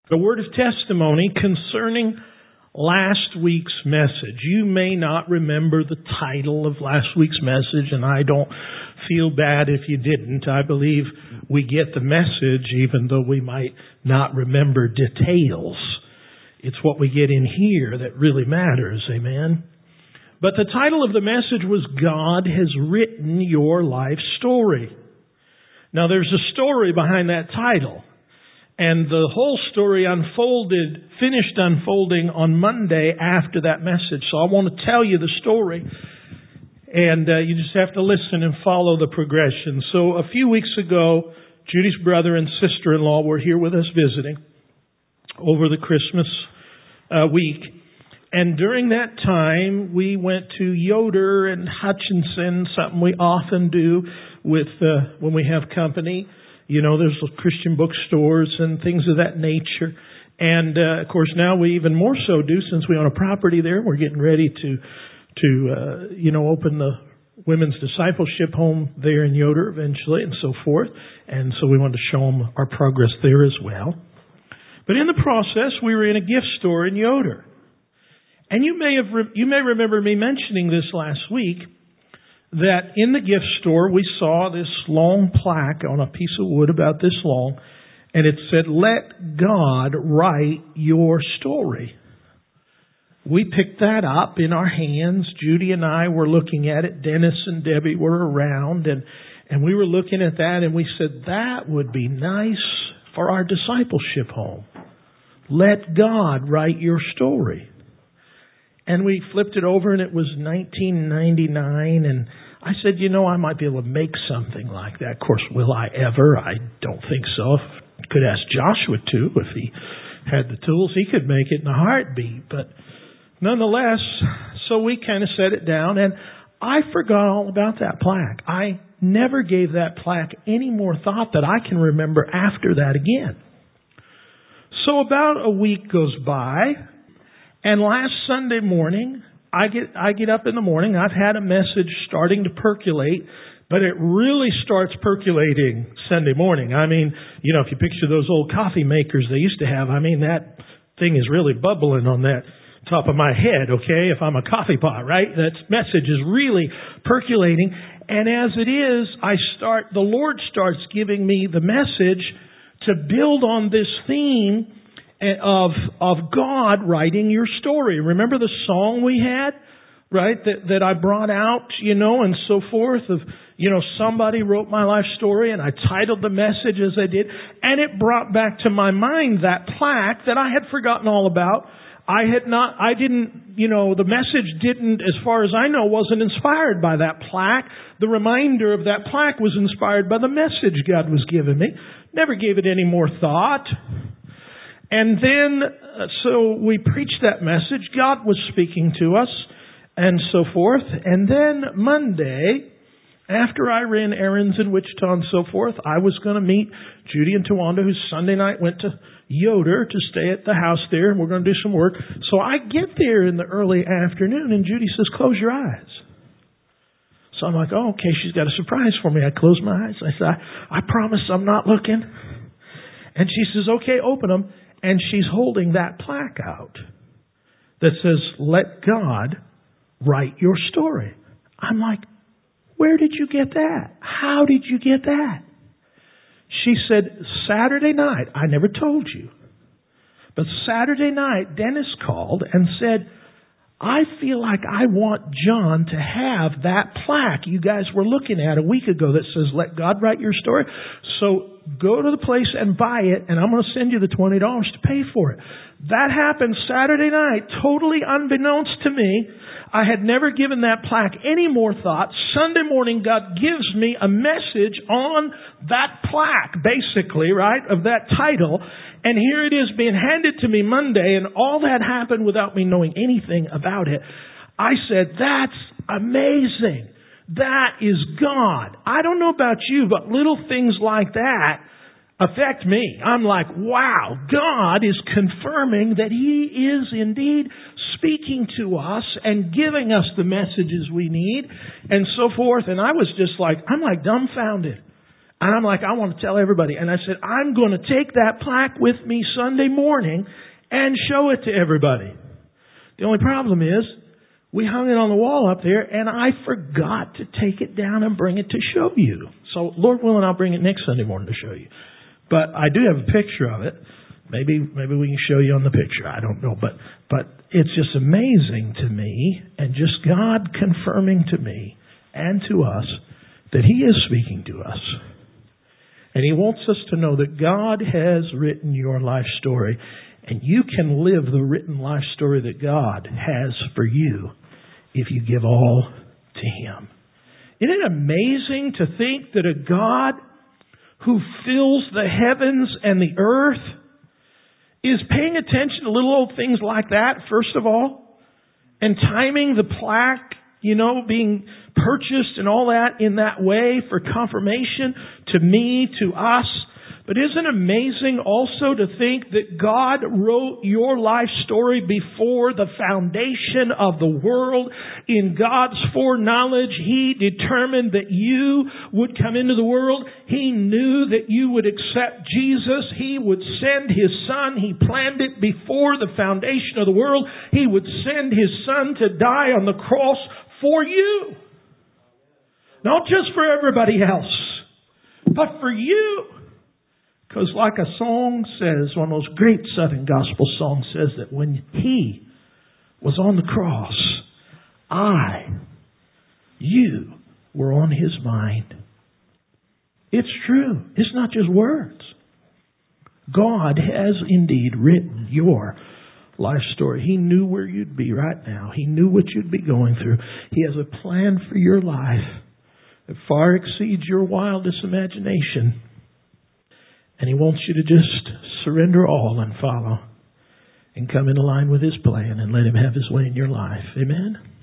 A word of testimony concerning last week's message. You may not remember the title of last week's message, and I don't feel bad if you didn't. I believe we get the message even though we might not remember details. It's what we get in here that really matters, amen? But the title of the message was God Has Written Your Life Story. Now there's a story behind that title. And the whole story finished unfolding on Monday after that message. So I want to tell you the story. And you just have to listen and follow the progression. So a few weeks ago, Judy's brother and sister-in-law were here with us visiting over the Christmas week. And during that time, we went to Yoder and Hutchinson, something we often do with when we have company. You know, there's Christian bookstores and things of that nature. And, of course, now we even more so do since we own a property there. We're getting ready to open the women's discipleship home there in Yoder eventually and so forth. And so we wanted to show them our progress there as well. But in the process, we were in a gift store in Yoder. And you may remember me mentioning this last week, that in the gift store we saw this long plaque on a piece of wood about this long, and it said, "Let God write your story." We picked that up in our hands. Judy and I were looking at it. Dennis and Debbie were around, and we were looking at that, and we said, that would be nice for our discipleship home. Let God write your story. And we flipped it over, and it was 1999, and I said, I might be able to make something like that. Of course, will I ever? I don't think so. Could ask Joshua too. If he had the tools, he could make it in a heartbeat. But nonetheless, so we kind of set it down, and I forgot all about that plaque. I never gave that plaque any more thought that I can remember after that again. So about a week goes by, and last Sunday morning, I get up in the morning. I've had a message starting to percolate, but it really starts percolating Sunday morning. I mean, if you picture those old coffee makers they used to have, that thing is really bubbling on that top of my head, okay, if I'm a coffee pot, right? That message is really percolating. And as it is, the Lord starts giving me the message to build on this theme of God writing your story. Remember the song we had, right? That I brought out, and so forth of, somebody wrote my life story, and I titled the message as I did, and it brought back to my mind that plaque that I had forgotten all about. The message didn't, as far as I know, wasn't inspired by that plaque. The reminder of that plaque was inspired by the message God was giving me. Never gave it any more thought. And then, so we preached that message. God was speaking to us and so forth. And then Monday, after I ran errands in Wichita and so forth, I was going to meet Judy and Tawanda, who Sunday night went to Yoder to stay at the house there, and we're going to do some work. So I get there in the early afternoon, and Judy says, "Close your eyes." So I'm like, oh, okay, she's got a surprise for me. I close my eyes. I said, I promise I'm not looking. And she says, okay, open them. And she's holding that plaque out that says, "Let God write your story." I'm like, where did you get that? How did you get that? She said, Saturday night, I never told you, but Saturday night, Dennis called and said, "I feel like I want John to have that plaque you guys were looking at a week ago that says, 'Let God write your story.' So go to the place and buy it, and I'm going to send you the $20 to pay for it." That happened Saturday night, totally unbeknownst to me. I had never given that plaque any more thought. Sunday morning, God gives me a message on that plaque, basically, right, of that title. And here it is being handed to me Monday, and all that happened without me knowing anything about it. I said, that's amazing. That is God. I don't know about you, but little things like that affect me. I'm like, wow, God is confirming that He is indeed speaking to us and giving us the messages we need and so forth. And I was just like, I'm like dumbfounded. And I'm like, I want to tell everybody. And I said, I'm going to take that plaque with me Sunday morning and show it to everybody. The only problem is, we hung it on the wall up there, and I forgot to take it down and bring it to show you. So, Lord willing, I'll bring it next Sunday morning to show you. But I do have a picture of it. Maybe we can show you on the picture. I don't know. But it's just amazing to me, and just God confirming to me and to us that He is speaking to us. And He wants us to know that God has written your life story. And you can live the written life story that God has for you if you give all to Him. Isn't it amazing to think that a God who fills the heavens and the earth is paying attention to little old things like that, first of all, and timing the plaque, being purchased and all that in that way for confirmation to me, to us. But isn't it amazing also to think that God wrote your life story before the foundation of the world? In God's foreknowledge, He determined that you would come into the world. He knew that you would accept Jesus. He would send His Son. He planned it before the foundation of the world. He would send His Son to die on the cross for you. Not just for everybody else, but for you. Because like a song says, one of those great Southern gospel songs says that when He was on the cross, you were on His mind. It's true. It's not just words. God has indeed written your life story. He knew where you'd be right now. He knew what you'd be going through. He has a plan for your life that far exceeds your wildest imagination. And He wants you to just surrender all and follow and come into line with His plan and let Him have His way in your life. Amen?